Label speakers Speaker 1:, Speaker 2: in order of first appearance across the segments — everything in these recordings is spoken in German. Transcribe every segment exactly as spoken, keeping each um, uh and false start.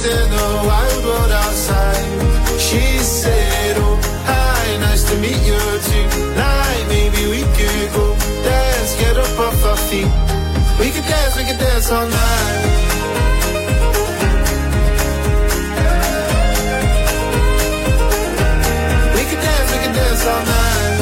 Speaker 1: in the wild world outside. She said, oh, hi, nice to meet you tonight. Maybe we could go dance, get up off our feet. We could dance, we could dance all night. We could dance, we could dance all night.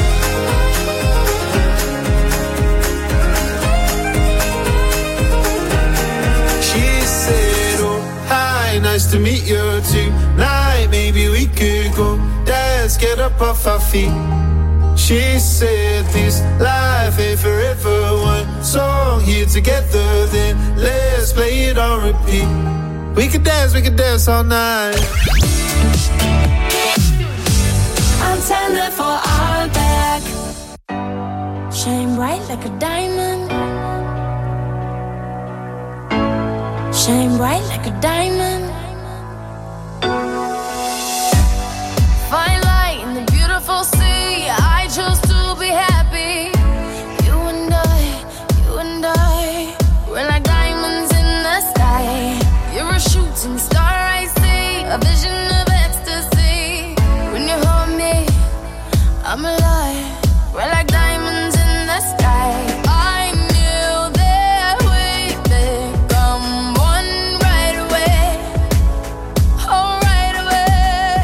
Speaker 1: She said, oh, hi, nice to meet you tonight. Maybe we could go dance, get up off our feet. She said this life ain't forever. One song here together, then let's play it on repeat. We could dance, we could dance all night.
Speaker 2: I'm tender for our back. Shine bright like a diamond. Shine bright like a diamond. Fine light in the beautiful sea. I chose to be happy. You and I, you and I, we're like diamonds in the sky. You're a shooting star, I see, a vision of ecstasy. When you hold me, I'm alive. We're like diamonds in the sky. I knew that we'd become one right away. Oh, right away.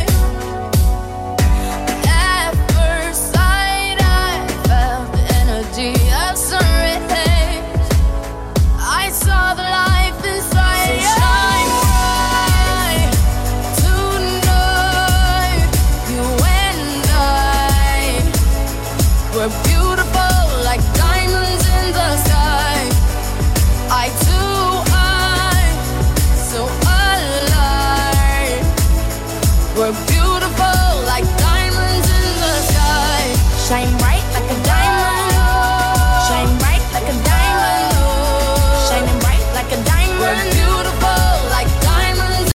Speaker 2: At first sight, I felt the energy of sun rays. I saw the life inside. So shine bright tonight. You and I, we're beautiful like diamonds in the sky. I too, I, so alive. We're beautiful like diamonds in the sky. Shine bright like a diamond. Shine bright like a diamond. Shining bright like a diamond. We're beautiful like diamonds.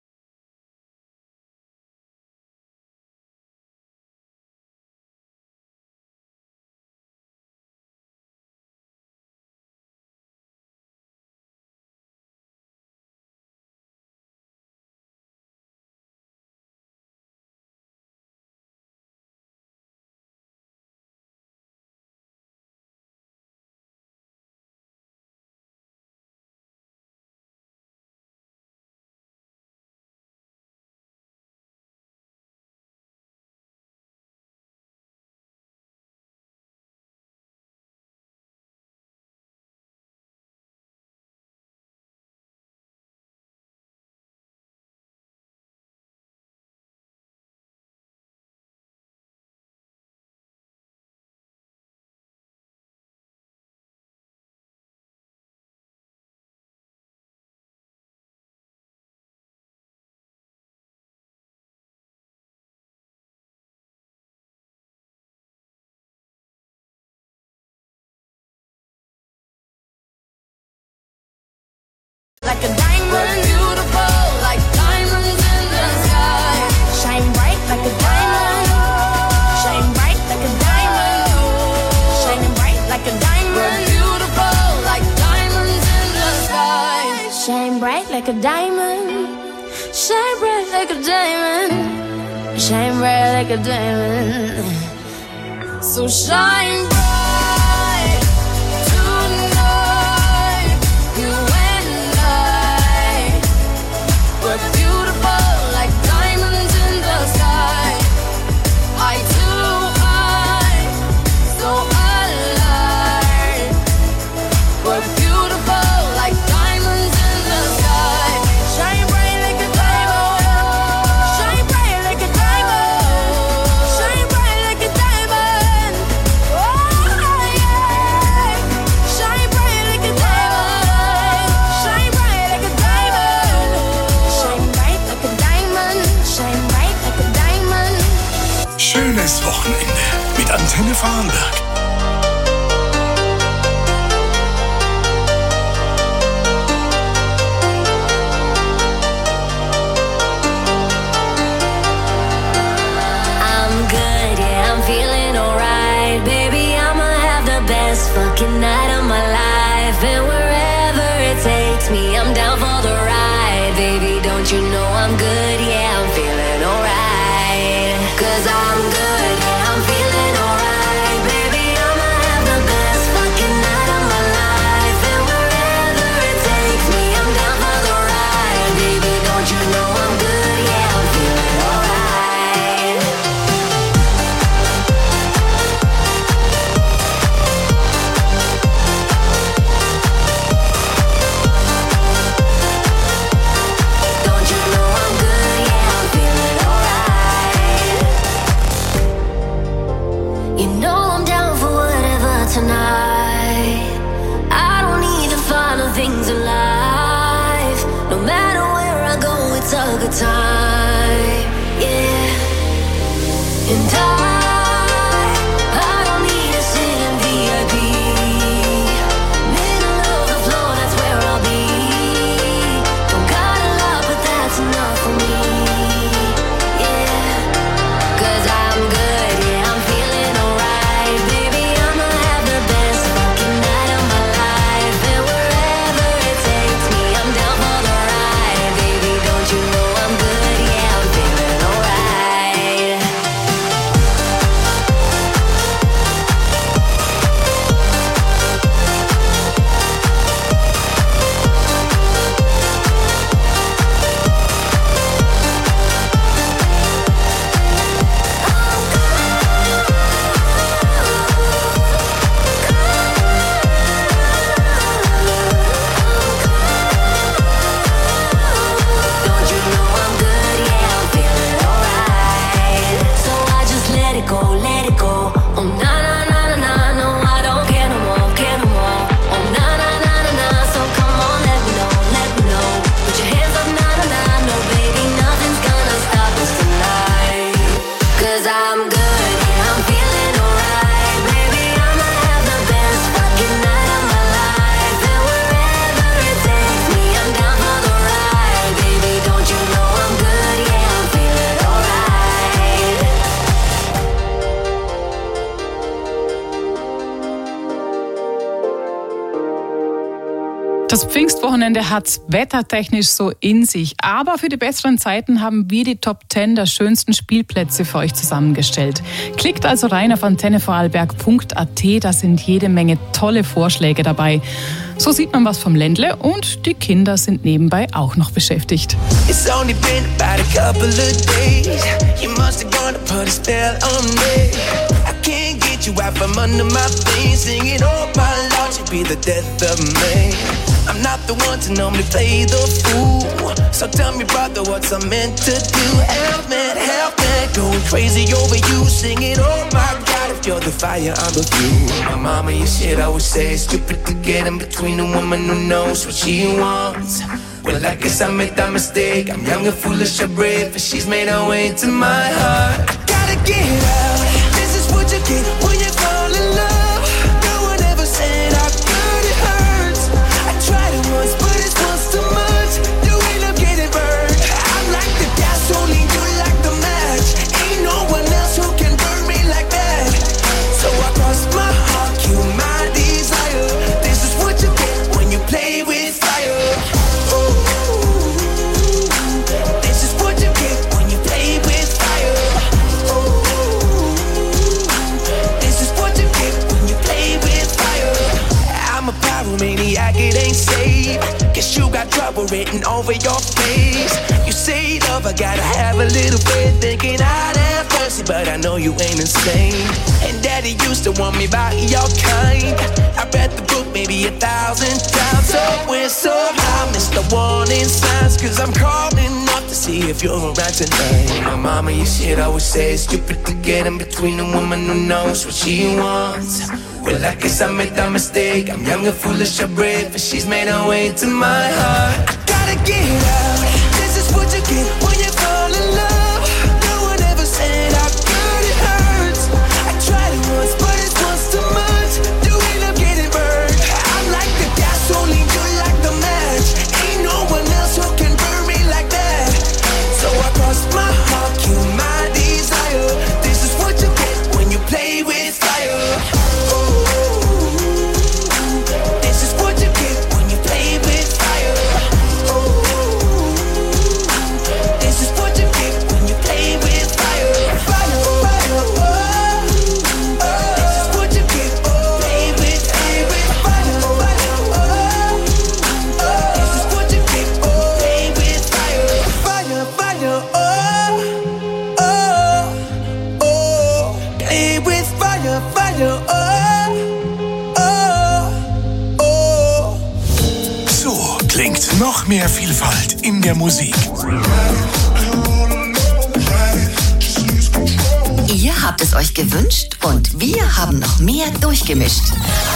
Speaker 2: Like a diamond. We're beautiful like diamonds in the sky. Shine bright like a diamond. Shine bright like a diamond. Shining bright like a diamond. We're beautiful like diamonds in the sky. Shine bright like a diamond. Shine bright like a diamond. Shine bright like a diamond. So shine bright tonight. You and I, we're beautiful like diamonds in the sky. I too, I, so alive. We're beautiful like diamonds in the sky. Shine bright like a diamond. Shine bright like a diamond. Shine bright like a diamond. Oh yeah. Shine bright like a diamond. Shine bright like a diamond. Shine bright like a diamond. Shine bright like a diamond.
Speaker 3: Schönes Wochenende mit Antenne Farnberg.
Speaker 2: I'm good, yeah, I'm feeling alright. Baby, I'ma have the best fucking night of my life. And wherever it takes me, I'm down for the ride. Baby, don't you know I'm good, yeah, I'm feeling alright. Cause I'm good, yeah, I'm feeling alright. Baby, I'ma have the best fucking night of my life. And wherever it takes me, I'm down for the ride. Baby, don't you know I'm good, yeah, I'm feeling alright. Don't you know I'm good, yeah, I'm feeling alright. You know I'm down for whatever tonight. I don't need the final things in life. No matter where I go, it's a good time. Yeah. And I, I don't need to sit in V I P. Middle of the floor, that's where I'll be. Don't got a lot, but that's enough for me. Yeah. Cause I'm good, yeah, I'm feeling alright. Baby, I'ma have the best fucking night of my life. And wherever it takes me, I'm down for the ride. Baby, don't you know I'm good, yeah, I'm feeling alright. Don't you know I'm good, yeah, I'm feeling alright. So I just let it go, let it go. Oh na na na na na, no I don't care no more, care no more. Oh na na na na na, so come on, let me know, let me know. Put your hands up, na na na, no baby, nothing's gonna stop us tonight. Cause I'm good, yeah, I'm feeling alright. Baby, I'ma have the best fucking night of my life. And wherever it takes me, I'm down for the ride. Baby, don't you know I'm good, yeah, I'm feeling alright.
Speaker 4: Das Pfingstwochenende hat's wettertechnisch so in sich. Aber für die besseren Zeiten haben wir die Top zehn der schönsten Spielplätze für euch zusammengestellt. Klickt also rein auf antenne vorarlberg punkt a t, da sind jede Menge tolle Vorschläge dabei. So sieht man was vom Ländle und die Kinder sind nebenbei auch noch beschäftigt.
Speaker 5: It's only been about a couple of days. You must have gone to put a spell on me. I can't get you out from under my feet. Singing, oh my Lord, you be the death of me. I'm not the one to normally play the fool. So tell me, brother, what's I meant to do? Help me, help me, going crazy over you. Singing, oh my God, if you're the fire, I'm the fuel. My mama, you shit I would say it's stupid to get in between a woman who knows what she wants. Well, I guess I made that mistake. I'm young and foolish or brave, but she's made her way into my heart. I gotta get out. This is what you get when you fall in love. No one ever said how good it hurts. I tried it once, but it's once too much. You end up getting burned. I'm like the gasoline, you like the match. Ain't no one else who can burn me like that. So I cross my heart, you my desire. This is what you get when you play with fire. This is what you get when you play with fire. This is what you get when you play with fire. I'm a pyromaniac, it ain't safe. Guess you got trouble written over your face. You say love, I gotta have a little faith. Thinking I'd have mercy, but I know you ain't insane. And daddy used to want me by your kind. I read the book maybe a thousand times. So we're so high, miss the warning signs. Cause I'm calling up to see if you're around tonight. My mama, you shit I would say it's stupid to get in between a woman who knows what she wants. Well, I guess I made that mistake. I'm young and foolish or brave, but she's made her way to my heart. I gotta get out. This is what you get when you fall in love. No one ever said how good it hurts. I tried it once, but it's once too much. You end up getting burned. I'm like the gasoline, you like the match. Ain't no one else who can burn me like that. So I crossed my heart, you my desire. This is what you get when you play with fire. This is what you get when you play with fire.
Speaker 3: klingt noch mehr Vielfalt in der Musik.
Speaker 6: Ihr habt es euch gewünscht und wir haben noch mehr durchgemischt.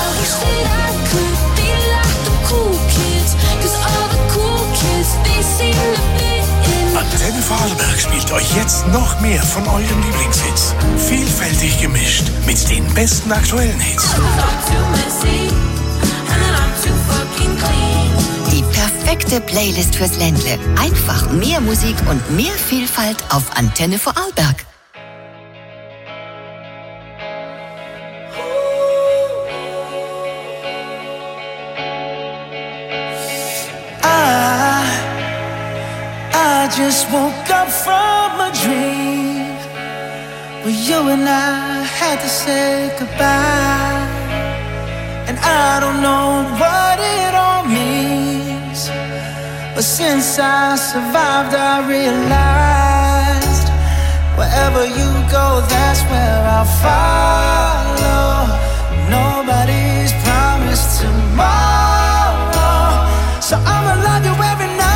Speaker 3: Antenne Vorarlberg spielt euch jetzt noch mehr von euren Lieblingshits. Vielfältig gemischt mit den besten aktuellen Hits.
Speaker 6: Die perfekte Playlist fürs Ländle. Einfach mehr Musik und mehr Vielfalt auf Antenne Vorarlberg.
Speaker 5: I just woke up from a dream where you and I had to say goodbye. And I don't know what it all means, but since I survived I realized wherever you go, that's where I'll follow. Nobody's promised tomorrow, so I'ma love you every night.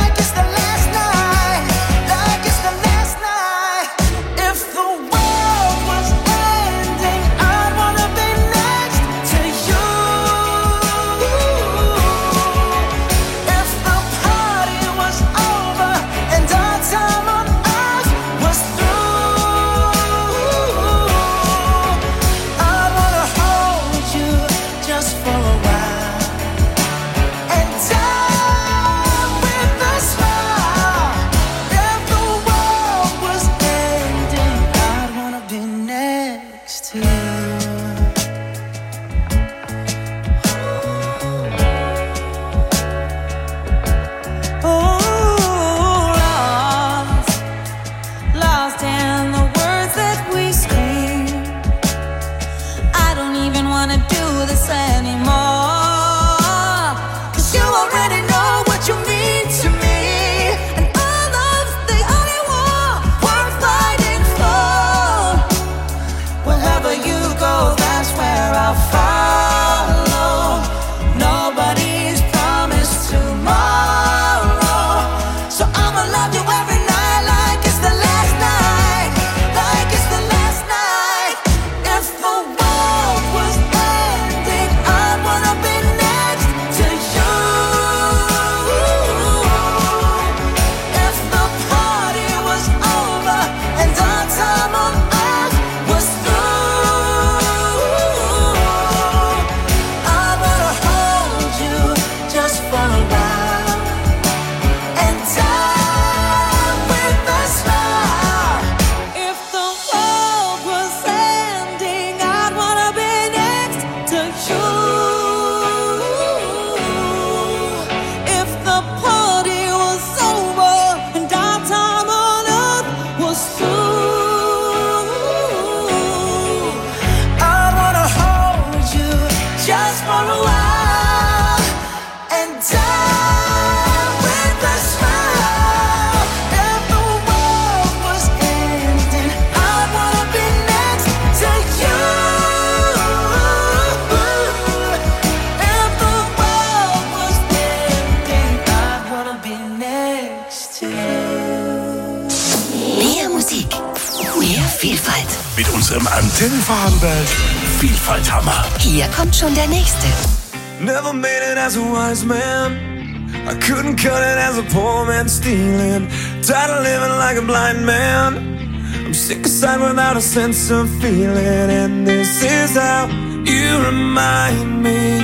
Speaker 3: Mit unserem Antenne Vorarlberg Vielfalthammer.
Speaker 6: Hier kommt schon der nächste.
Speaker 7: Never made it as a wise man. I couldn't cut it as a poor man stealing. Tired of living like a blind man. I'm sick aside without a sense of feeling. And this is how you remind me.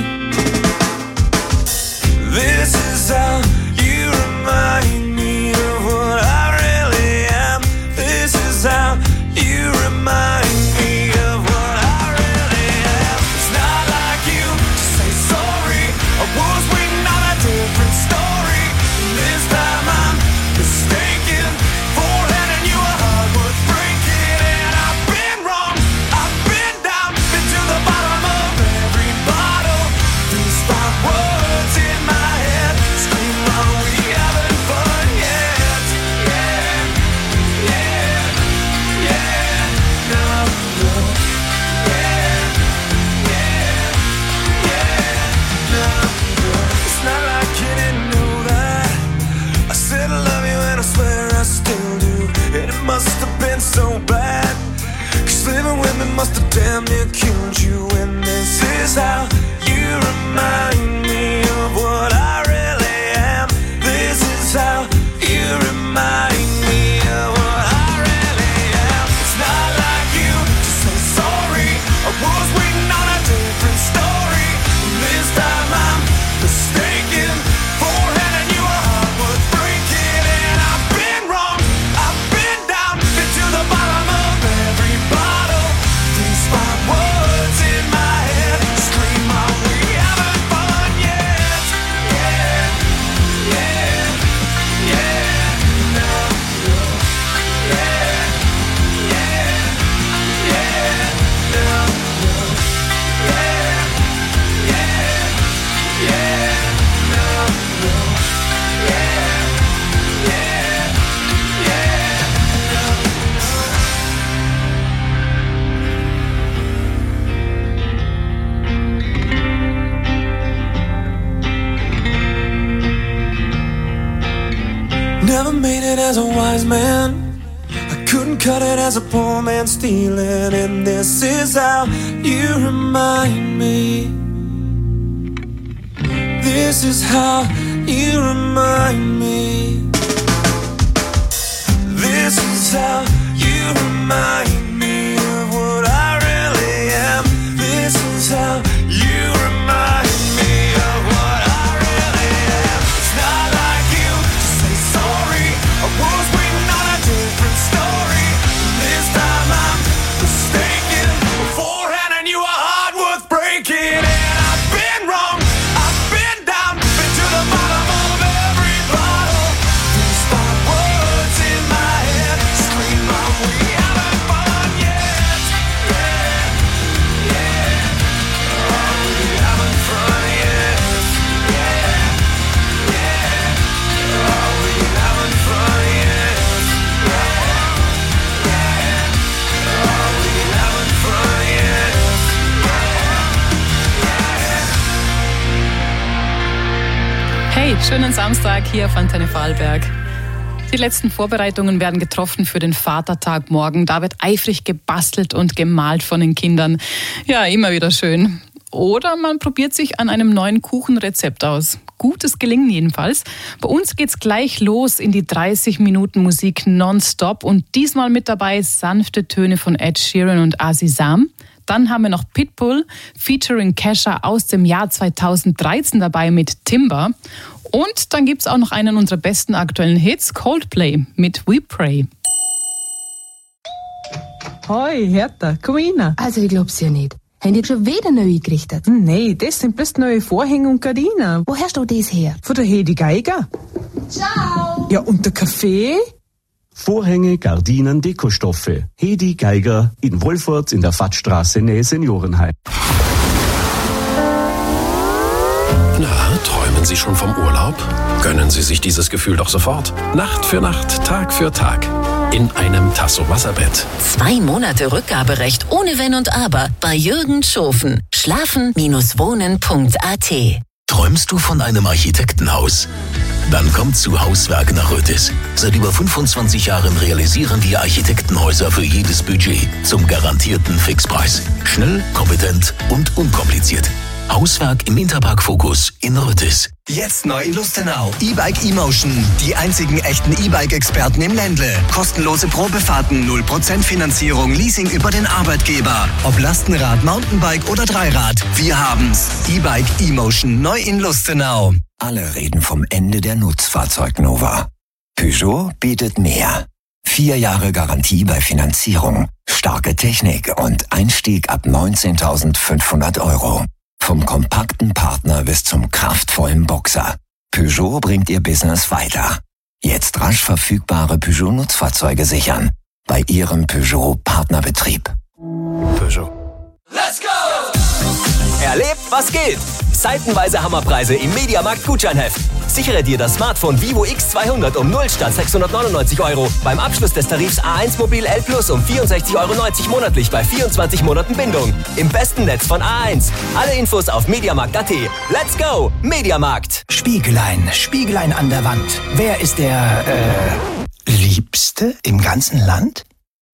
Speaker 7: This is how you remind me of what I really am. This is how you remind me of what I really am. It's not like you to say sorry. I was waiting on a different story. This time I'm mistaken for letting you a heart worth breaking. And I've been wrong, I've been down, been to the bottom of every bottle. must have damn near killed you. And this is how you remind me of what I really am. This is how you remind me of what I really am. It's not like you to say sorry. I was waiting on a different story. This time I'm mistaken. Forehanding you a heart worth breaking. And I've been wrong, I've been down, been to the bottom of every bottle. These five words in my head scream out, we haven't fun yet. Yeah, yeah, yeah, no, no. Yeah, yeah, yeah, no, no. Yeah, yeah, yeah, no, no. Yeah, yeah, yeah, no, Never made it as a wise man. I couldn't cut it as a poor man stealing. And this is how you remind me. This is how you remind me. This is how you remind me of what I really am. This is how you remind me of what I really am. It's not like you to say sorry. I was waiting on a different story. This time I'm mistaken. Beforehand you a heart worth breaking. And I've been wrong, I've been down, been to the bottom of every bottle. These five words in my head scream out, we haven't fun yet. Yeah, yeah, oh, we haven't fun yet. Yeah, yeah, oh, we haven't fun yet. Yeah, yeah, oh, we haven't fun yet.
Speaker 4: Hey, schönen Samstag hier auf Antenne Vorarlberg. Die letzten Vorbereitungen werden getroffen für den Vatertag morgen. Da wird eifrig gebastelt und gemalt von den Kindern. Ja, immer wieder schön. Oder man probiert sich an einem neuen Kuchenrezept aus. Gutes Gelingen jedenfalls. Bei uns geht's gleich los in die dreißig Minuten Musik nonstop. Und diesmal mit dabei sanfte Töne von Ed Sheeran und Azizam. Dann haben wir noch Pitbull featuring Kesha aus dem Jahr zweitausenddreizehn dabei mit Timber. Und dann gibt's auch noch einen unserer besten aktuellen Hits, Coldplay mit We Pray.
Speaker 8: Hoi, Hertha, komm rein.
Speaker 9: Also, ich glaub's ja nicht. Haben die schon wieder neu eingerichtet?
Speaker 8: Nein, das sind bloß neue Vorhänge und Gardinen.
Speaker 9: Wo hast du das her?
Speaker 8: Von der Hedi Geiger.
Speaker 9: Ciao!
Speaker 8: Ja, und der Kaffee?
Speaker 10: Vorhänge, Gardinen, Dekostoffe. Hedi Geiger in Wolfurt in der Fattstraße nähe Seniorenheim.
Speaker 11: Na, träumen Sie schon vom Urlaub? Gönnen Sie sich dieses Gefühl doch sofort. Nacht für Nacht, Tag für Tag. In einem Tasso Wasserbett.
Speaker 12: Zwei Monate Rückgaberecht ohne Wenn und Aber bei Jürgen Schofen. Schlafen Wohnen Punkt a t.
Speaker 13: Träumst du von einem Architektenhaus? Dann kommt zu Hauswerk nach Rötis. Seit über fünfundzwanzig Jahren realisieren wir Architektenhäuser für jedes Budget zum garantierten Fixpreis. Schnell, kompetent und unkompliziert. Hauswerk im Interpark Fokus in Rötis.
Speaker 14: Jetzt neu in Lustenau. E-Bike eMotion. Die einzigen echten E-Bike-Experten im Ländle. Kostenlose Probefahrten, null Prozent Finanzierung, Leasing über den Arbeitgeber. Ob Lastenrad, Mountainbike oder Dreirad. Wir haben's. E-Bike eMotion. Neu in Lustenau.
Speaker 15: Alle reden vom Ende der Nutzfahrzeugnova. Peugeot bietet mehr. Vier Jahre Garantie bei Finanzierung, starke Technik und Einstieg ab neunzehntausendfünfhundert Euro. Vom kompakten Partner bis zum kraftvollen Boxer. Peugeot bringt Ihr Business weiter. Jetzt rasch verfügbare Peugeot-Nutzfahrzeuge sichern. Bei Ihrem Peugeot-Partnerbetrieb.
Speaker 11: Peugeot.
Speaker 16: Let's go! Erlebt, was geht! Seitenweise Hammerpreise im Mediamarkt-Gutscheinheft. Sichere dir das Smartphone Vivo X zweihundert um null statt sechshundertneunundneunzig Euro. Beim Abschluss des Tarifs A eins Mobil L Plus um vierundsechzig Euro neunzig monatlich bei vierundzwanzig Monaten Bindung. Im besten Netz von A eins. Alle Infos auf mediamarkt punkt a t. Let's go! Mediamarkt.
Speaker 17: Spiegelein, Spiegelein an der Wand. Wer ist der, äh, Liebste im ganzen Land?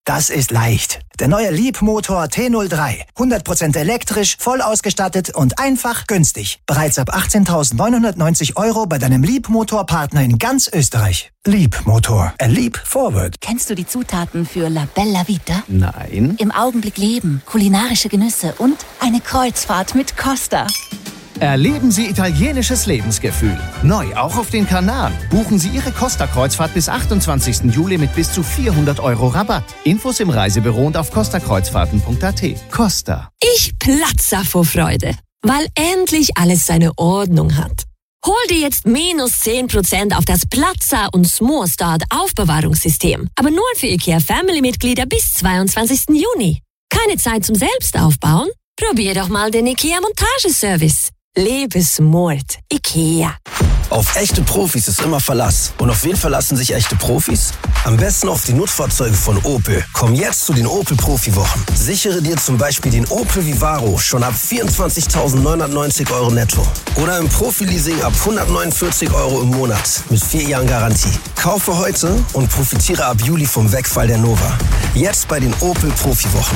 Speaker 17: Das ist leicht. Der neue Leap-Motor T null drei. hundert Prozent elektrisch, voll ausgestattet und einfach günstig. Bereits ab achtzehntausendneunhundertneunzig Euro bei deinem Leap-Motor-Partner in ganz Österreich. Leap-Motor. A leap forward.
Speaker 18: Kennst du die Zutaten für La Bella Vita?
Speaker 17: Nein.
Speaker 18: Im Augenblick leben, kulinarische Genüsse und eine Kreuzfahrt mit Costa.
Speaker 19: Erleben Sie italienisches Lebensgefühl. Neu auch auf den Kanaren. Buchen Sie Ihre Costa-Kreuzfahrt bis achtundzwanzigsten Juli mit bis zu vierhundert Euro Rabatt. Infos im Reisebüro und auf costa kreuzfahrten punkt a t. Costa.
Speaker 20: Ich platze vor Freude, weil endlich alles seine Ordnung hat. Hol dir jetzt minus zehn Prozent auf das Platzer und Small Start Aufbewahrungssystem. Aber nur für IKEA Family-Mitglieder bis zweiundzwanzigsten Juni. Keine Zeit zum Selbstaufbauen? Probier doch mal den IKEA Montageservice. Lebe smart. IKEA.
Speaker 21: Auf echte Profis ist immer Verlass. Und auf wen verlassen sich echte Profis? Am besten auf die Nutzfahrzeuge von Opel. Komm jetzt zu den Opel Profi-Wochen. Sichere dir zum Beispiel den Opel Vivaro schon ab vierundzwanzigtausendneunhundertneunzig Euro netto. Oder im Profi-Leasing ab hundertneunundvierzig Euro im Monat mit vier Jahren Garantie. Kaufe heute und profitiere ab Juli vom Wegfall der Nova. Jetzt bei den Opel Profi-Wochen.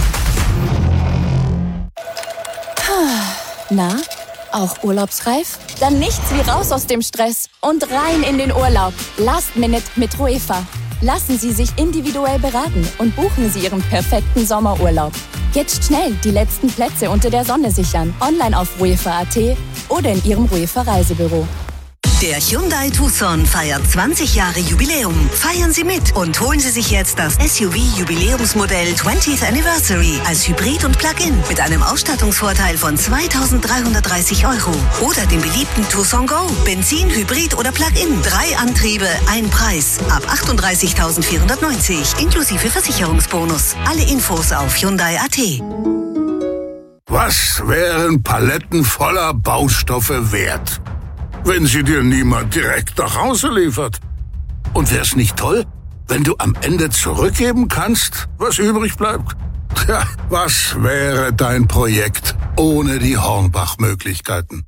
Speaker 18: Na, auch urlaubsreif? Dann nichts wie raus aus dem Stress und rein in den Urlaub. Last Minute mit Ruefa. Lassen Sie sich individuell beraten und buchen Sie Ihren perfekten Sommerurlaub. Jetzt schnell die letzten Plätze unter der Sonne sichern. Online auf ruefa punkt a t oder in Ihrem Ruefa Reisebüro.
Speaker 6: Der Hyundai Tucson feiert zwanzig Jahre Jubiläum. Feiern Sie mit und holen Sie sich jetzt das S U V-Jubiläumsmodell twentieth Anniversary als Hybrid und Plug-in mit einem Ausstattungsvorteil von zweitausenddreihundertdreißig Euro. Oder den beliebten Tucson Go. Benzin, Hybrid oder Plug-in. Drei Antriebe, ein Preis. Ab achtunddreißigtausendvierhundertneunzig inklusive Versicherungsbonus. Alle Infos auf Hyundai punkt a t.
Speaker 3: Was wären Paletten voller Baustoffe wert, wenn sie dir niemand direkt nach Hause liefert? Und wär's nicht toll, wenn du am Ende zurückgeben kannst, was übrig bleibt? Tja, was wäre dein Projekt ohne die Hornbach-Möglichkeiten?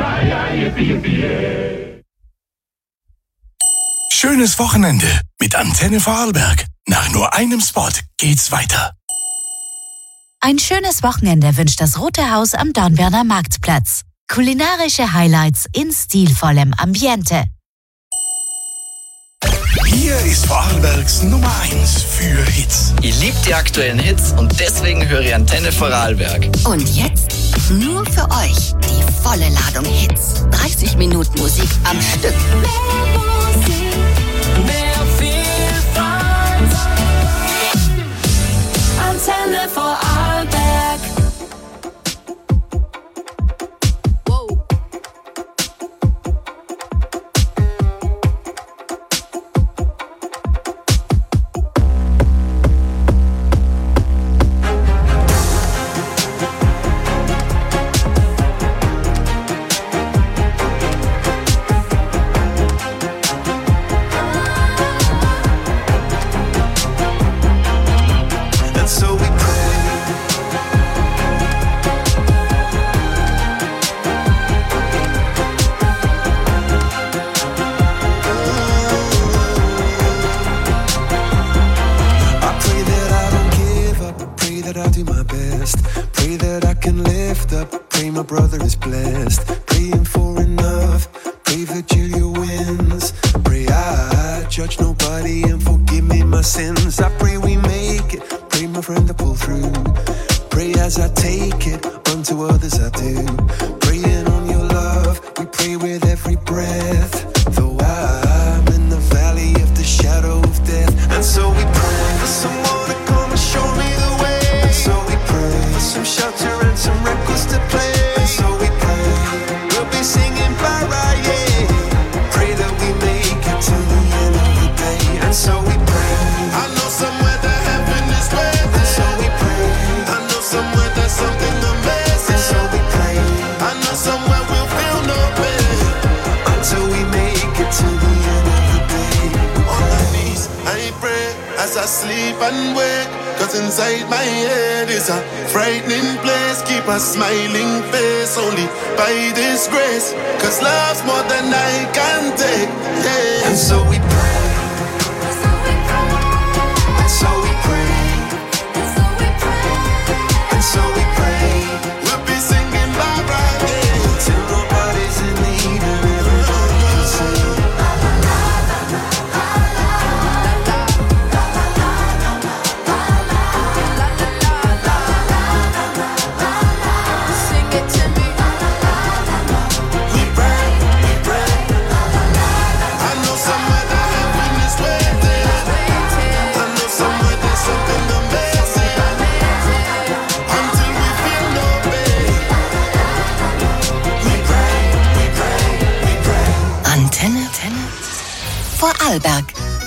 Speaker 3: Schönes Wochenende mit Antenne Vorarlberg. Nach nur einem Spot geht's weiter.
Speaker 22: Ein schönes Wochenende wünscht das Rote Haus am Dornbirner Marktplatz. Kulinarische Highlights in stilvollem Ambiente.
Speaker 3: Hier ist Vorarlbergs Nummer eins für Hits.
Speaker 23: Ihr liebt die aktuellen Hits und deswegen höre ich Antenne Vorarlberg.
Speaker 6: Und jetzt nur für euch die volle Ladung Hits. dreißig Minuten Musik am Stück.
Speaker 2: Mehr Musik, mehr Vielfalt. Antenne Vorarlberg.
Speaker 1: Smiling face only by this grace, cause love's more than I can take, yeah. And so we pray, and so we pray,
Speaker 22: Vorarlberg.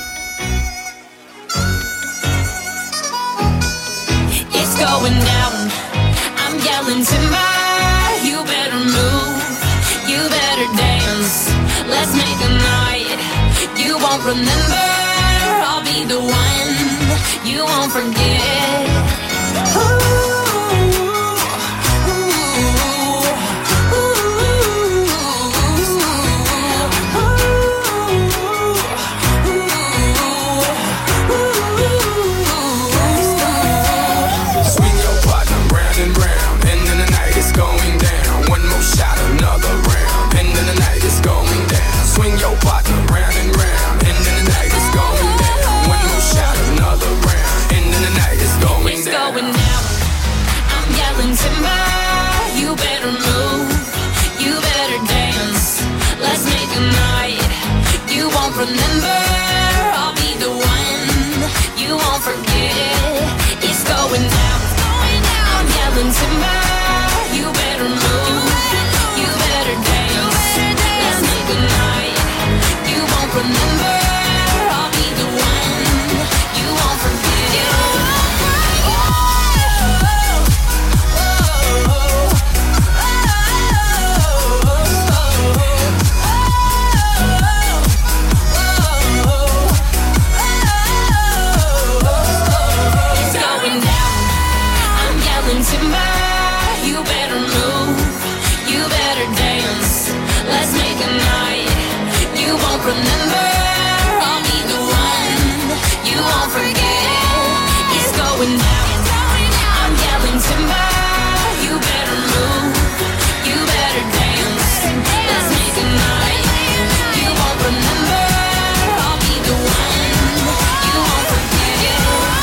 Speaker 2: It's going down. I'm yelling timber. You better move. You better dance. Let's make a night you won't remember. I'll be the one you won't forget. Ooh. Remember, I'll be the one you won't forget. It's going down. I'm yelling timber. You better move. You better dance. Let's make a night you won't remember. I'll be the one you won't forget. Remember, I'll be the one you won't forget. It's going down. I'm yelling timber. You better move. You better dance. Let's make a night you won't remember. I'll be the one you won't forget.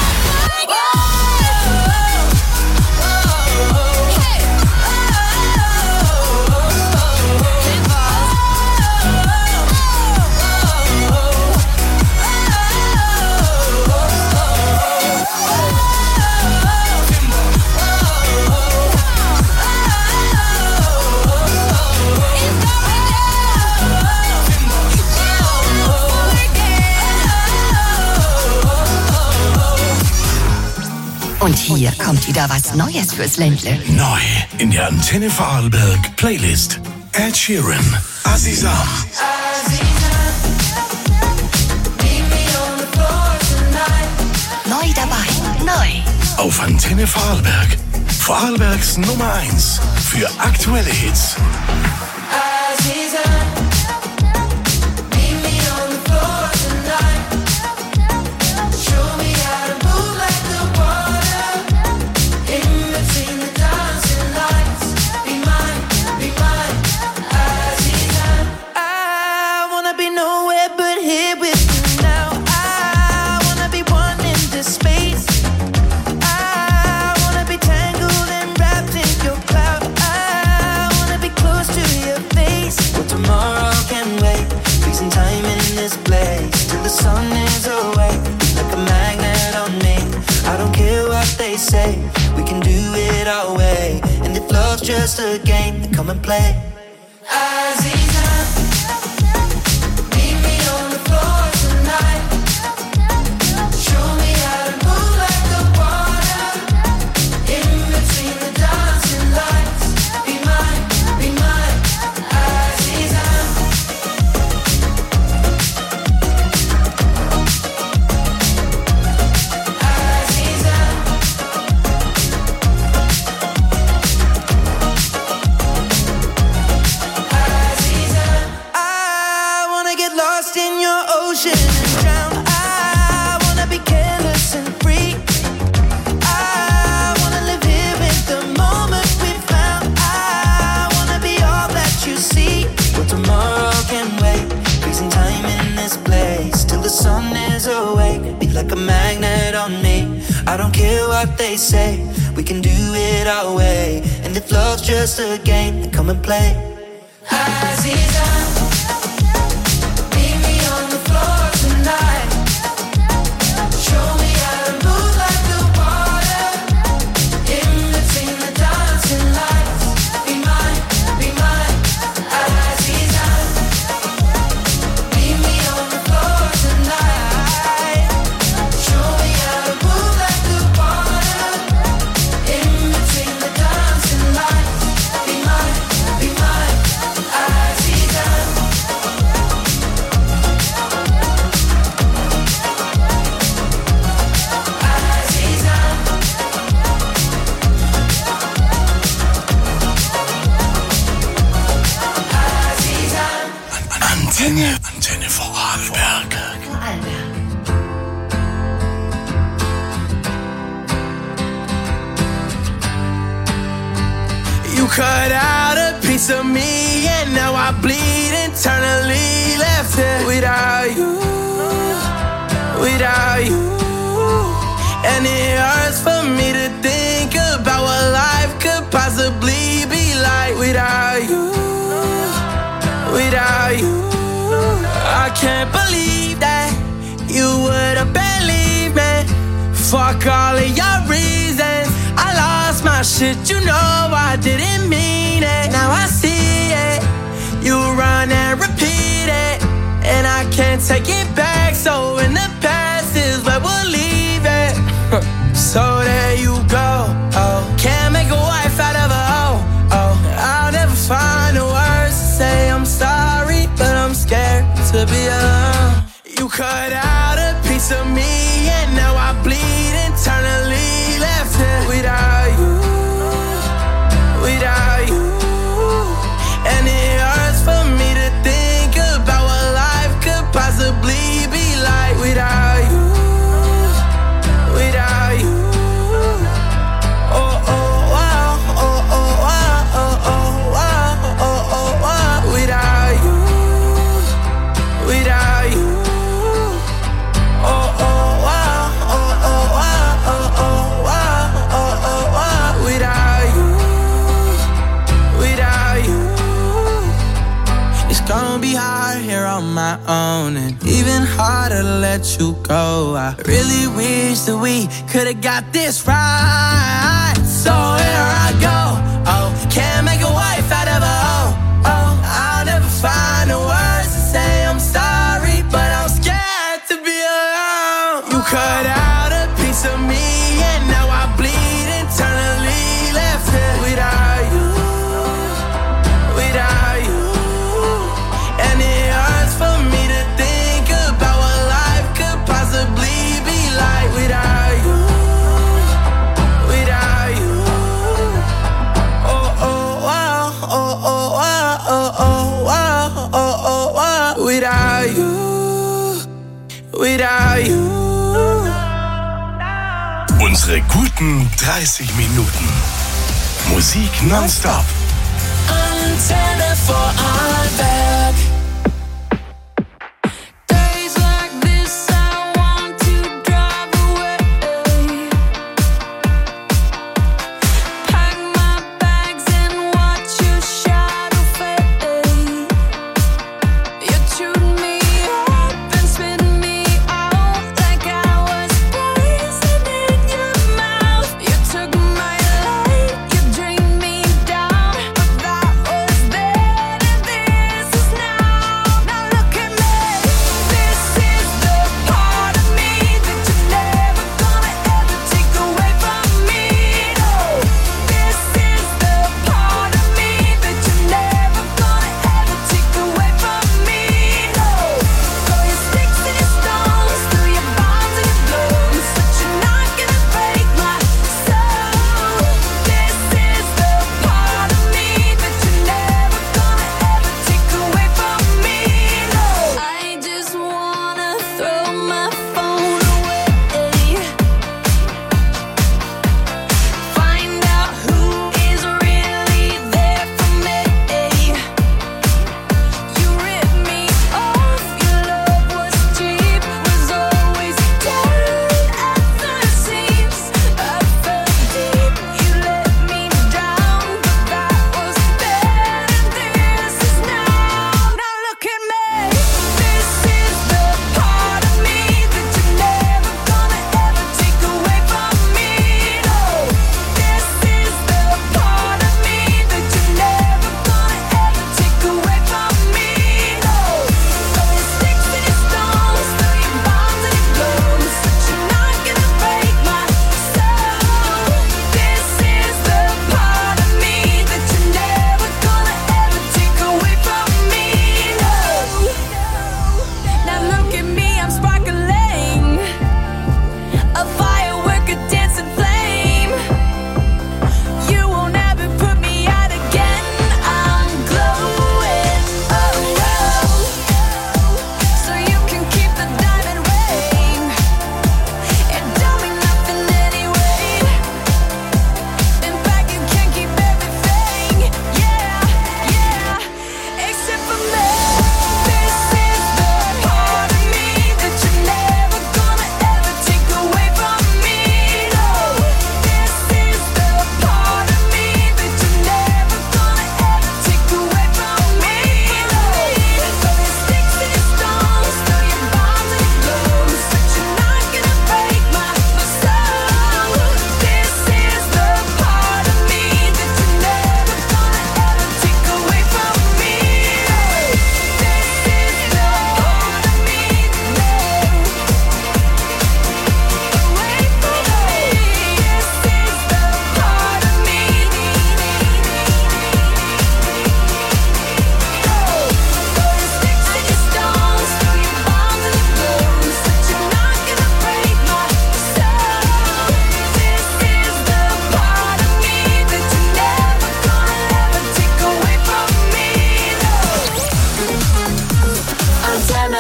Speaker 22: Und hier kommt wieder was Neues fürs Ländle.
Speaker 4: Neu in der Antenne Vorarlberg Playlist. Ed Sheeran, Aziza.
Speaker 22: Neu dabei, neu.
Speaker 4: Auf Antenne Vorarlberg. Vorarlbergs Nummer eins für aktuelle Hits.
Speaker 5: We can do it our way, and if love's just a game, then come and play. Aziza, meet me on the floor tonight. Show me how to move like the water in between the dancing lights. Be mine, be mine, Aziza. Aziza. Like a magnet on me. I don't care what they say. We can do it our way. And if love's just a game, then come and play. Aziza, meet me on the floor tonight. Show me how to move like the water in between the dancing lights. Be mine, be mine, Aziza. Meet me on the floor tonight.
Speaker 4: Antenne, Antenne Vorarlberg.
Speaker 5: You cut out a piece of me and now I bleed internally. Left here without you, without you. And it hurts for me to think about what life could possibly be like without you, without you. I can't believe that you would have believed me. Fuck all of your reasons. I lost my shit, you know I didn't mean it. Now I see it. You run and repeat it, and I can't take it back. So in the past is where we'll leave it. So there you go. Oh, can't make a wife out of a hoe. Oh, I'll never find the words to say I'm sorry, but I'm scared to be alone. You cut out a piece of me, and now I bleed internally. Left here without you, without you. And it hurts for me to think about what life could possibly be like without you, without you. Oh, oh, wow, oh, oh, wow, oh, oh, wow, oh, oh, wow. Without you, without you. Oh, oh, wow, oh, oh, wow, oh, oh, wow, oh, oh, wow. Without you, without you. It's gonna be hard here on my own, and even harder to let you go. I really wish that we could've got this right. So here I go. Oh, can't make a wife out of a hoe. Oh, I'll never find the words to say I'm sorry, but I'm scared to be alone. You cut out a piece of me, and now I bleed internally. Left here without you, without you. And it hurts for me to think about what life could possibly be like without you, without you. Oh, oh, wow, oh, oh, wow, oh, oh, wow, oh, oh, wow. Without you, without you.
Speaker 4: Unsere guten dreißig Minuten. Musik nonstop.
Speaker 5: Antenne Vorarlberg. Days like this, I want to drive away. Pack my bags and watch your shadow fade. You chewed me up and spit me out like I was poison in your mouth. You took my light, you drained me down, but that was better than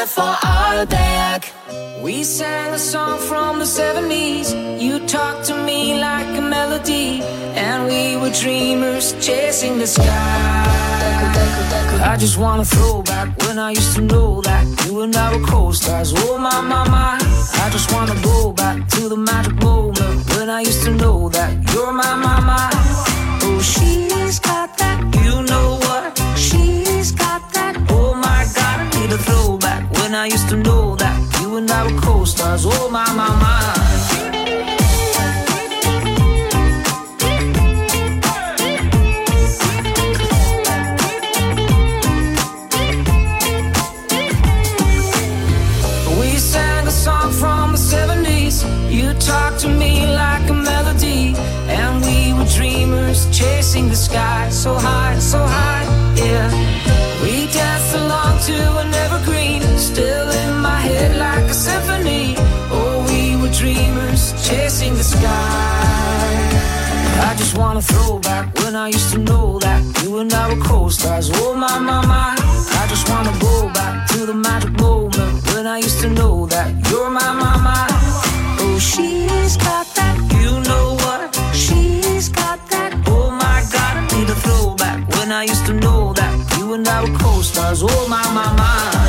Speaker 5: Jennifer Alberg. We sang a song from the seventies. You talked to me like a melody, and we were dreamers chasing the sky. I just wanna throw back when I used to know that you and I were co-stars. Oh my, my, my. I just wanna go back to the magic moment when I used to know that you're my, my, my. Oh, she's got that, you know what? She's got that. Oh my God, I need a throwback when I used to know that you and I were co-stars. Oh my, my, my. You talked to me like a melody, and we were dreamers chasing the sky. So high, so high, yeah. We danced along to an evergreen, still in my head like a symphony. Oh, we were dreamers chasing the sky. I just wanna throw back when I used to know that you and I were co-stars. Oh my, my, my. I just wanna go back to the magic moment when I used to know that you're my, my, my. Oh, she's got that, you know what? She's got that. Oh my God, I need a throwback when I used to know that you and I were co-stars. Oh my, my, my.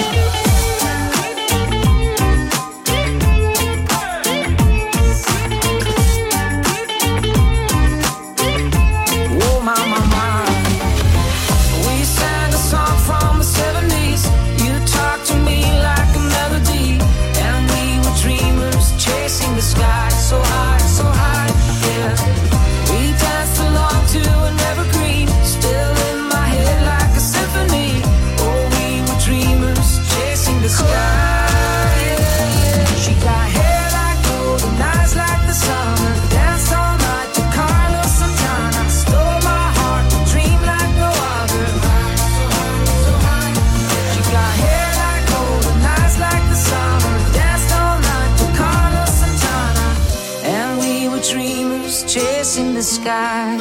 Speaker 5: Sky so high, so high, yeah. We danced along to an evergreen, still in my head like a symphony. Oh, we were dreamers chasing the sky, yeah, yeah. She got hair like gold and eyes like the summer. Danced all night to Carlos Santana. Stole my heart to dream like no other. So high, she got hair like gold and eyes like the summer. Danced all night to Carlos Santana. And we were dreamers chasing the sky.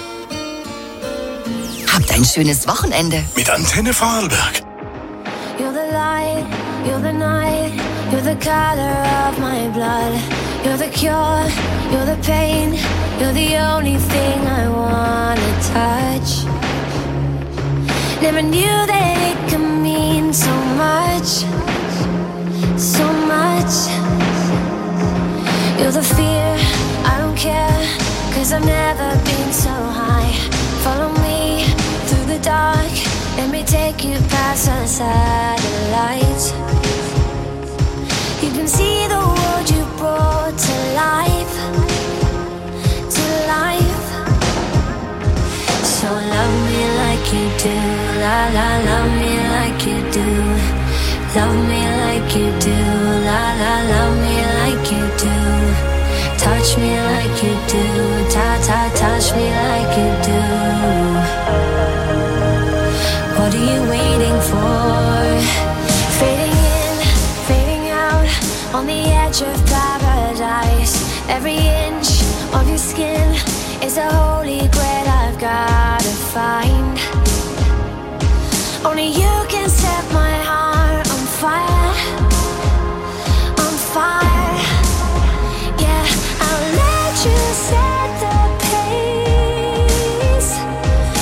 Speaker 7: Habt ein schönes Wochenende.
Speaker 4: Mit Antenne Vorarlberg.
Speaker 2: You're the light, you're the night, you're the color of my blood. You're the cure, you're the pain, you're the only thing I wanna touch. Never knew that it could mean so much, so much. You're the fear, I don't care, cause I've never been so high. Follow me through the dark, let me take you past the satellites. You can see the world you brought to life, to life. So love me like you do, la la, love me like you do. Love me like you do, la la, love me like you do. Touch me like you do, ta ta, touch me like you do. What are you waiting for? Fading in, fading out, on the edge of paradise. Every inch of your skin is a holy grail I've gotta find. Only you can set my heart on fire, on fire. Yeah, I'll let you set the pace.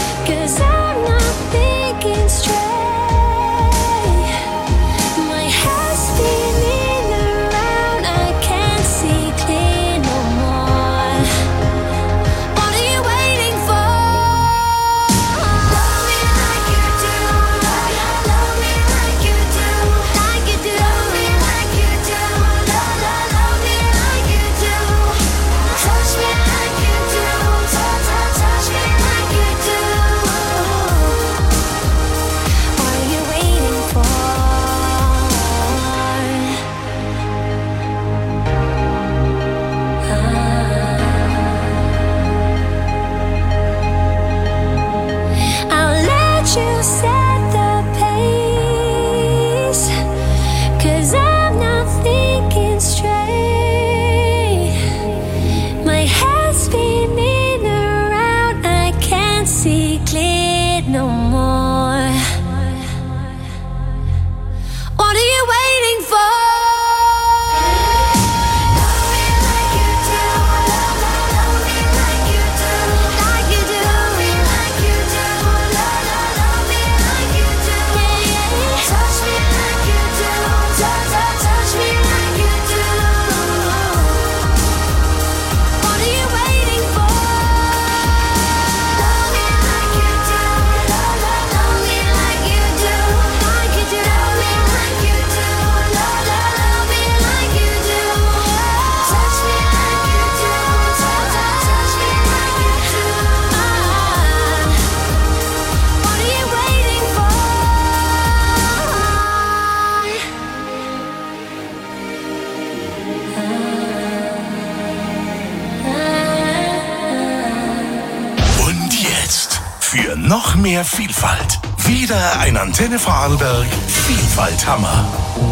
Speaker 4: noch mehr Vielfalt. Wieder ein Antenne Vorarlberg Vielfalthammer.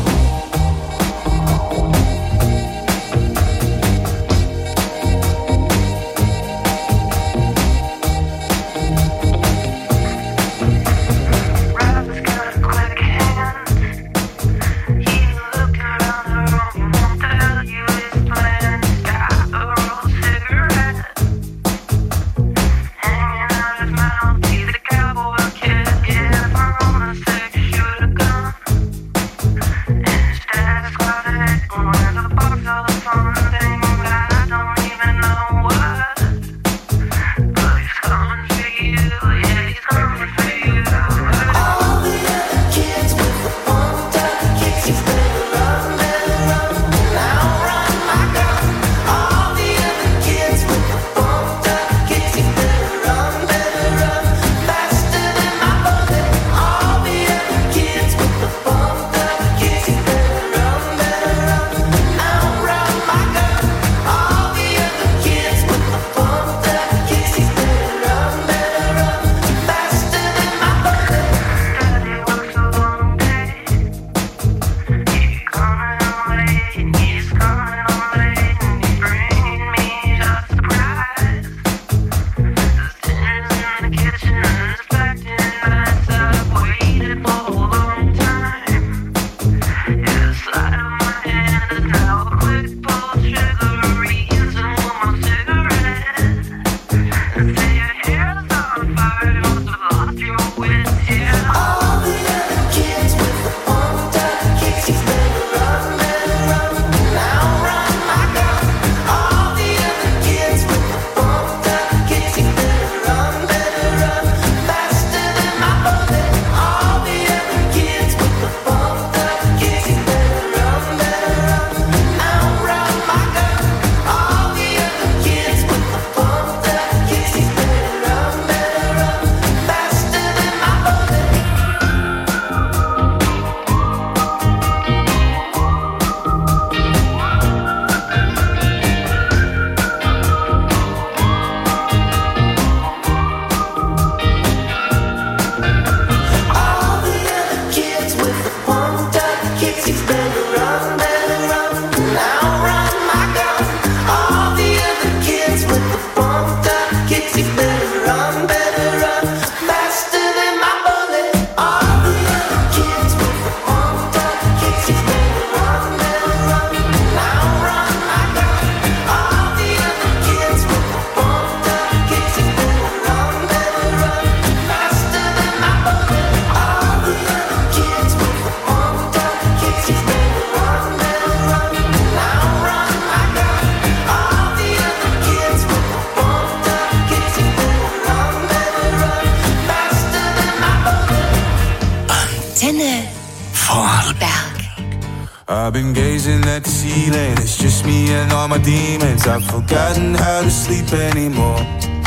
Speaker 1: I've been gazing at the ceiling, it's just me and all my demons. I've forgotten how to sleep anymore.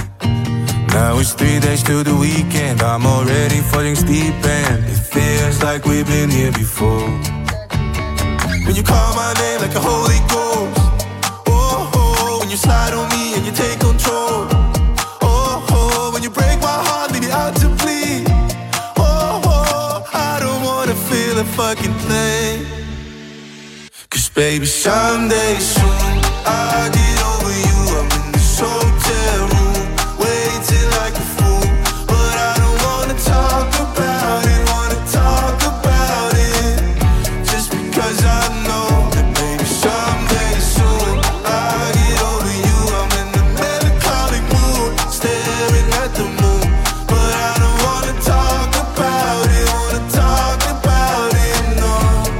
Speaker 1: Now it's three days till the weekend, I'm already falling deep and it feels like we've been here before. When you call my name like a Holy Ghost, oh, oh, when you slide on me and you take control, oh, oh, when you break my heart, leave me out to bleed, oh, oh, I don't wanna feel a fucking thing. Cause baby, someday soon I'll get over you. I'm in this hotel room, waiting like a fool, but I don't wanna talk about it, wanna talk about it, just because I know that maybe someday soon I'll get over you. I'm in the melancholic mood, staring at the moon, but I don't wanna talk about it, wanna talk about it, no.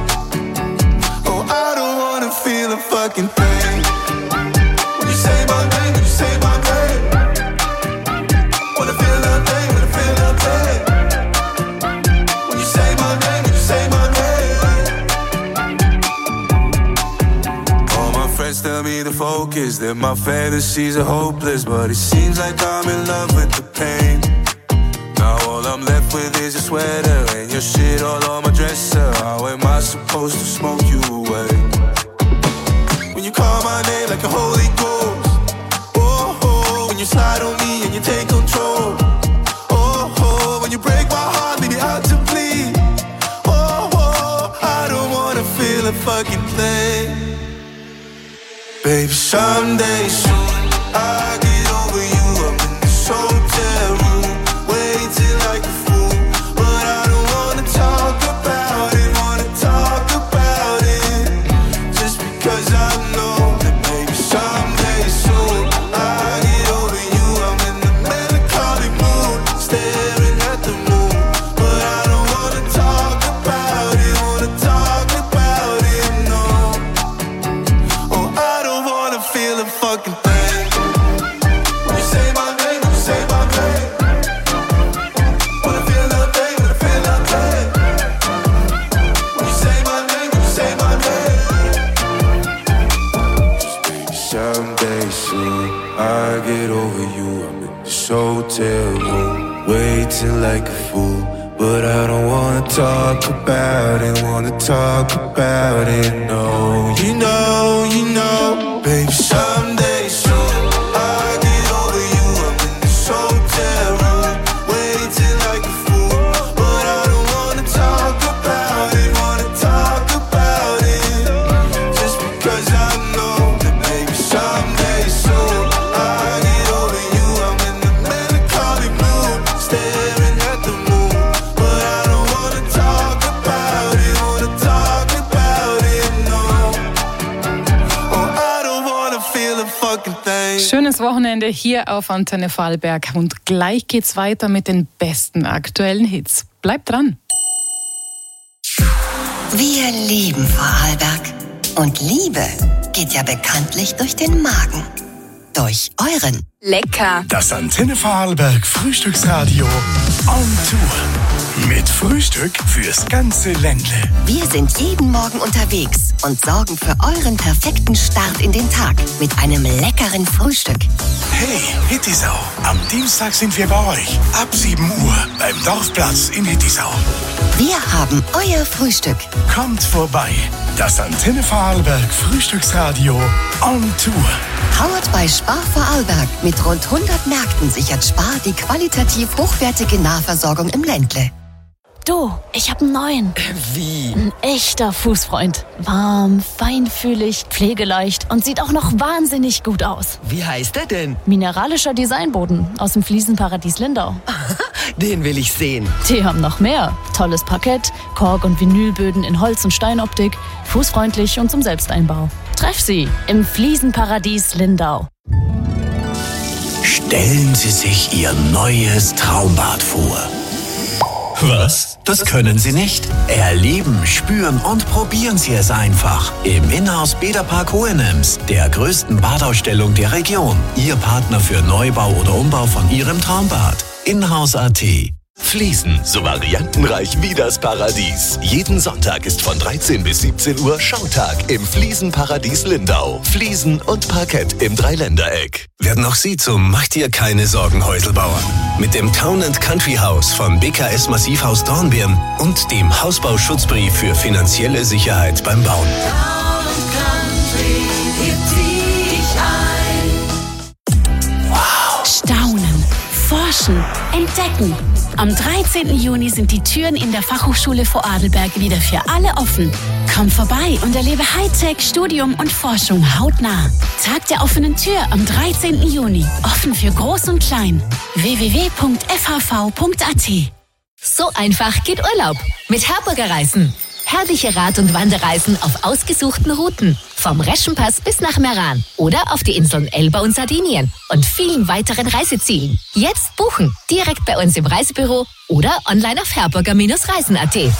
Speaker 1: Oh, I don't wanna feel a fucking thing. When you say my name, when you say my name, wanna feel nothing, wanna feel nothing. When you say my name, when you say my name. All my friends tell me to focus, that my fantasies are hopeless, but it seems like I'm in love with the pain. Now all I'm left with is your sweater and your shit all on my dresser. How am I supposed to smoke you away? When you call my name like a Holy Ghost, oh, oh, when you slide on me and you take control, oh, oh, fucking thing. Baby, someday soon I get over you. I'm in this hotel room, waiting like a fool, but I don't wanna talk about it, wanna talk about it, just because I know that maybe someday soon I get over you. I'm in the melancholy mood, staring at the moon, but I don't wanna talk about it, wanna talk about it, no. Oh, I don't wanna feel a fucking thing. When you say my name, when you say my name, wanna feel nothing, wanna feel nothing. When you say my name, when you say my name, just maybe someday soon I get over you. I'm in this hotel room, waiting like a fool, but I don't wanna talk about it, wanna talk about it, no. You know, you know, baby, someday soon I get over you. I'm in this hotel room, waiting like a fool, but I don't wanna talk about it, wanna talk about it, just because I know that maybe someday soon I get over you. I'm in the melancholy mood, staring at the moon, but I don't wanna talk about it, wanna talk about it, no. Oh, I don't wanna feel a fucking thing.
Speaker 8: Schönes Wochenende hier auf Antenne Vorarlberg und gleich geht's weiter mit den besten aktuellen Hits. Bleibt dran.
Speaker 7: Wir lieben Vorarlberg. Und Liebe geht ja bekanntlich durch den Magen. Durch euren.
Speaker 4: Lecker. Das Antenne Vorarlberg Frühstücksradio on Tour. Mit Frühstück fürs ganze Ländle.
Speaker 7: Wir sind jeden Morgen unterwegs und sorgen für euren perfekten Start in den Tag mit einem leckeren Frühstück.
Speaker 4: Hey, Hittisau. Am Dienstag sind wir bei euch. Ab sieben Uhr beim Dorfplatz in Hittisau.
Speaker 7: Wir haben euer Frühstück.
Speaker 4: Kommt vorbei. Das Antenne Vorarlberg Frühstücksradio on Tour.
Speaker 7: Powered by Spar Vorarlberg. Mit rund hundert Märkten sichert Spar die qualitativ hochwertige Nahversorgung im Ländle.
Speaker 18: Du, ich hab einen neuen.
Speaker 9: Wie?
Speaker 18: Ein echter Fußfreund. Warm, feinfühlig, pflegeleicht und sieht auch noch wahnsinnig gut aus.
Speaker 9: Wie heißt der denn?
Speaker 18: Mineralischer Designboden aus dem Fliesenparadies Lindau.
Speaker 9: Den will ich sehen.
Speaker 18: Die haben noch mehr. Tolles Parkett, Kork- und Vinylböden in Holz- und Steinoptik, fußfreundlich und zum Selbsteinbau. Treff sie im Fliesenparadies Lindau.
Speaker 13: Stellen Sie sich Ihr neues Traumbad vor. Was? Das können Sie nicht? Erleben, spüren und probieren Sie es einfach. Im Inhouse Bäderpark Hohenems, der größten Badausstellung der Region. Ihr Partner für Neubau oder Umbau von Ihrem Traumbad. Inhouse Punkt a t.
Speaker 4: Fliesen, so variantenreich wie das Paradies. Jeden Sonntag ist von dreizehn bis siebzehn Uhr Schautag im Fliesenparadies Lindau. Fliesen und Parkett im Dreiländereck.
Speaker 21: Werden auch Sie zum Macht dir keine Sorgen Häuselbauer. Mit dem Town and Country House von B K S Massivhaus Dornbirn und dem Hausbauschutzbrief für finanzielle Sicherheit beim Bauen.
Speaker 10: Staunen, forschen, entdecken. Am dreizehnten Juni sind die Türen in der Fachhochschule Vorarlberg wieder für alle offen. Komm vorbei und erlebe Hightech, Studium und Forschung hautnah. Tag der offenen Tür am dreizehnten Juni. Offen für Groß und Klein. w w w punkt f h v punkt a t.
Speaker 12: So einfach geht Urlaub mit Herburger Reisen. Herrliche Rad- und Wanderreisen auf ausgesuchten Routen. Vom Reschenpass bis nach Meran oder auf die Inseln Elba und Sardinien und vielen weiteren Reisezielen. Jetzt buchen, direkt bei uns im Reisebüro oder online auf herburger Reisen punkt a t.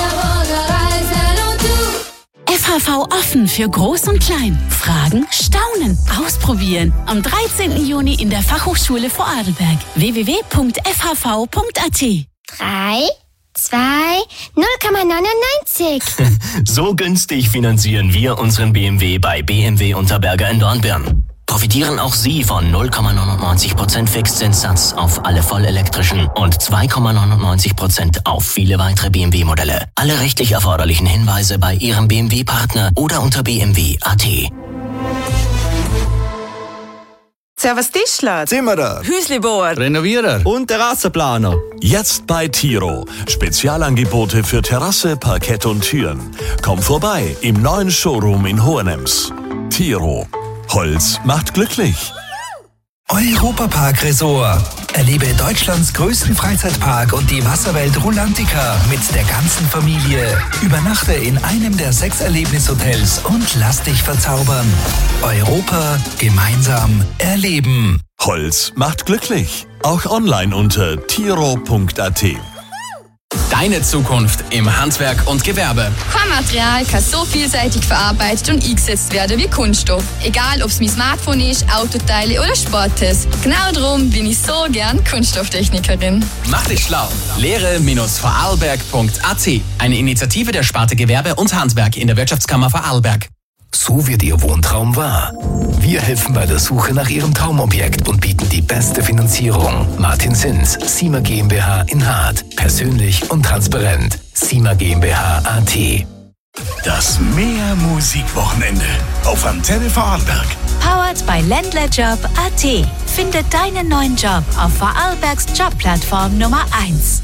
Speaker 10: F H V offen für Groß und Klein. Fragen, staunen, ausprobieren. Am dreizehnten Juni in der Fachhochschule Vorarlberg. w w w punkt f h v punkt a t.
Speaker 24: Drei, zwei, null Komma neunundneunzig.
Speaker 25: So günstig finanzieren wir unseren B M W bei B M W Unterberger in Dornbirn. Profitieren auch Sie von null Komma neunundneunzig Prozent Fixzinssatz auf alle vollelektrischen und zwei Komma neunundneunzig Prozent auf viele weitere B M W-Modelle. Alle rechtlich erforderlichen Hinweise bei Ihrem B M W-Partner oder unter b m w punkt a t.
Speaker 11: Servus Tischler.
Speaker 14: Zimmerer.
Speaker 11: Hüslibohr.
Speaker 14: Renovierer.
Speaker 11: Und Terrassenplaner.
Speaker 4: Jetzt bei Tiro. Spezialangebote für Terrasse, Parkett und Türen. Komm vorbei im neuen Showroom in Hohenems. Tiro. Holz macht glücklich.
Speaker 15: Europapark Resort. Erlebe Deutschlands größten Freizeitpark und die Wasserwelt Rulantica mit der ganzen Familie. Übernachte in einem der sechs Erlebnishotels und lass dich verzaubern. Europa gemeinsam erleben.
Speaker 4: Holz macht glücklich. Auch online unter tiro punkt a t.
Speaker 16: Deine Zukunft im Handwerk und Gewerbe.
Speaker 18: Kein Material kann so vielseitig verarbeitet und eingesetzt werden wie Kunststoff. Egal, ob es mein Smartphone ist, Autoteile oder Sportes. Genau darum bin ich so gern Kunststofftechnikerin.
Speaker 16: Mach dich schlau. lehre Vorarlberg punkt a t. Eine Initiative der Sparte Gewerbe und Handwerk in der Wirtschaftskammer Vorarlberg.
Speaker 13: So wird Ihr Wohntraum wahr. Wir helfen bei der Suche nach Ihrem Traumobjekt und bieten die beste Finanzierung. Martin Sins, Sima GmbH in Hart. Persönlich und transparent. Sima GmbH A T.
Speaker 3: Das Mehr-Musik-Wochenende auf Antenne Vorarlberg.
Speaker 22: Powered by Ländlerjob punkt a t. Finde deinen neuen Job auf Vorarlbergs Jobplattform Nummer eins.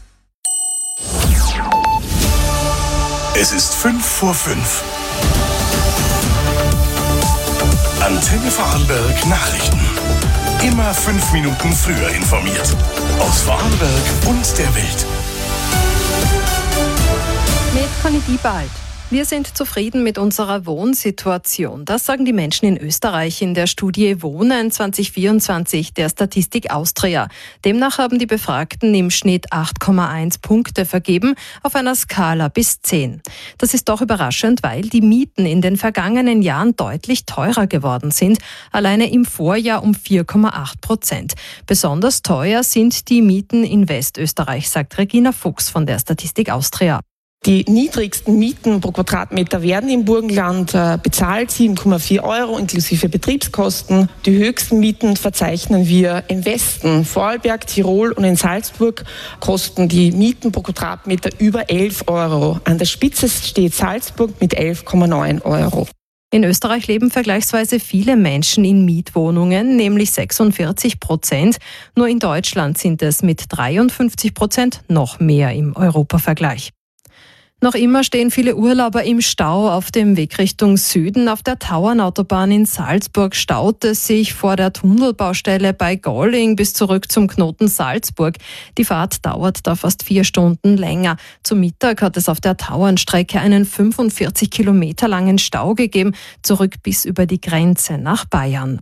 Speaker 3: Es ist fünf vor fünf. Antenne Vorarlberg Nachrichten. Immer fünf Minuten früher informiert. Aus Vorarlberg und der Welt.
Speaker 17: Mit Conny Diebald. Wir sind zufrieden mit unserer Wohnsituation. Das sagen die Menschen in Österreich in der Studie Wohnen zwanzig vierundzwanzig der Statistik Austria. Demnach haben die Befragten im Schnitt acht Komma eins Punkte vergeben auf einer Skala bis zehn. Das ist doch überraschend, weil die Mieten in den vergangenen Jahren deutlich teurer geworden sind. Alleine im Vorjahr um vier Komma acht Prozent. Besonders teuer sind die Mieten in Westösterreich, sagt Regina Fuchs von der Statistik Austria.
Speaker 26: Die niedrigsten Mieten pro Quadratmeter werden im Burgenland äh, bezahlt, sieben Komma vier Euro inklusive Betriebskosten. Die höchsten Mieten verzeichnen wir im Westen. Vorarlberg, Tirol und in Salzburg kosten die Mieten pro Quadratmeter über elf Euro. An der Spitze steht Salzburg mit elf Komma neun Euro.
Speaker 17: In Österreich leben vergleichsweise viele Menschen in Mietwohnungen, nämlich sechsundvierzig Prozent. Nur in Deutschland sind es mit dreiundfünfzig Prozent noch mehr im Europavergleich. Noch immer stehen viele Urlauber im Stau auf dem Weg Richtung Süden. Auf der Tauernautobahn in Salzburg staut es sich vor der Tunnelbaustelle bei Golling bis zurück zum Knoten Salzburg. Die Fahrt dauert da fast vier Stunden länger. Zum Mittag hat es auf der Tauernstrecke einen fünfundvierzig Kilometer langen Stau gegeben, zurück bis über die Grenze nach Bayern.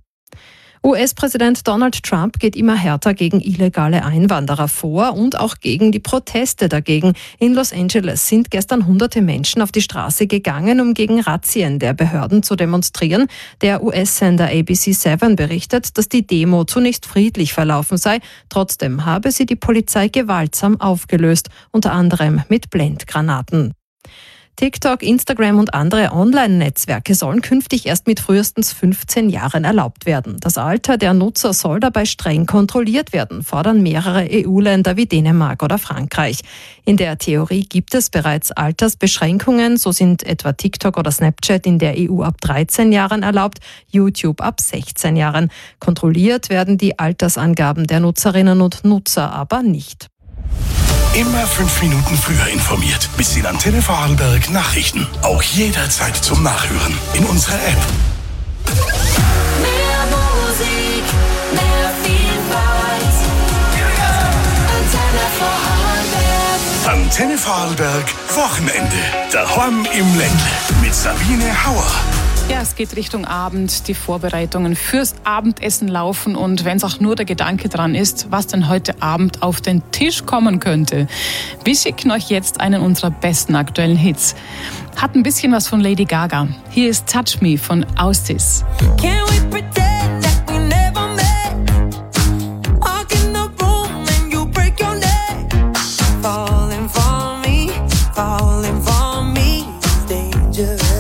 Speaker 17: U S-Präsident Donald Trump geht immer härter gegen illegale Einwanderer vor und auch gegen die Proteste dagegen. In Los Angeles sind gestern hunderte Menschen auf die Straße gegangen, um gegen Razzien der Behörden zu demonstrieren. Der U S-Sender A B C sieben berichtet, dass die Demo zunächst friedlich verlaufen sei. Trotzdem habe sie die Polizei gewaltsam aufgelöst, unter anderem mit Blendgranaten. TikTok, Instagram und andere Online-Netzwerke sollen künftig erst mit frühestens fünfzehn Jahren erlaubt werden. Das Alter der Nutzer soll dabei streng kontrolliert werden, fordern mehrere E U-Länder wie Dänemark oder Frankreich. In der Theorie gibt es bereits Altersbeschränkungen, so sind etwa TikTok oder Snapchat in der E U ab dreizehn Jahren erlaubt, YouTube ab sechzehn Jahren. Kontrolliert werden die Altersangaben der Nutzerinnen und Nutzer aber nicht.
Speaker 3: Immer fünf Minuten früher informiert. Bis in Antenne Vorarlberg Nachrichten. Auch jederzeit zum Nachhören in unserer App.
Speaker 5: Mehr Musik, mehr Vielfalt. Antenne Vorarlberg.
Speaker 3: Antenne Vorarlberg Wochenende. Daheim im Ländle mit Sabine Hauer.
Speaker 8: Ja, es geht Richtung Abend. Die Vorbereitungen fürs Abendessen laufen. Und wenn es auch nur der Gedanke dran ist, was denn heute Abend auf den Tisch kommen könnte. Wir schicken euch jetzt einen unserer besten aktuellen Hits. Hat ein bisschen was von Lady Gaga. Hier ist Touch Me von Austis.
Speaker 5: Can we pretend that we never met? Walk in the room and you break your neck. Falling for me, falling for me, it's dangerous.